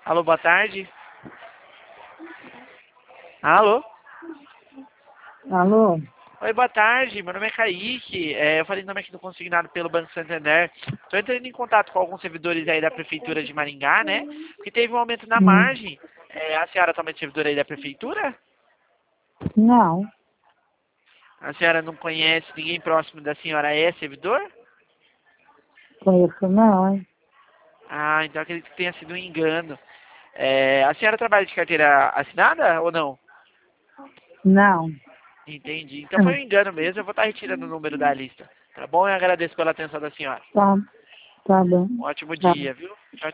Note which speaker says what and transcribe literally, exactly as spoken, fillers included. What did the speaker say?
Speaker 1: Alô, boa tarde. Alô?
Speaker 2: Alô?
Speaker 1: Oi, boa tarde. Meu nome é Kaique. É, eu falei nome aqui do Consignado pelo Banco Santander. Estou entrando em contato com alguns servidores aí da Prefeitura de Maringá, né? Porque teve um aumento na
Speaker 2: Hum,
Speaker 1: margem. É, a senhora também é servidora aí da Prefeitura?
Speaker 2: não,
Speaker 1: A senhora não conhece ninguém próximo da senhora é servidor?
Speaker 2: conheço não, hein?
Speaker 1: Ah, então acredito que tenha sido um engano. É, a senhora trabalha de carteira assinada ou não?
Speaker 2: Não.
Speaker 1: Entendi. Então foi um engano mesmo. Eu vou estar retirando o número da lista. Tá bom? Eu agradeço pela atenção da senhora.
Speaker 2: Tá, tá bom.
Speaker 1: Um ótimo
Speaker 2: Tá.
Speaker 1: dia, viu? Tchau,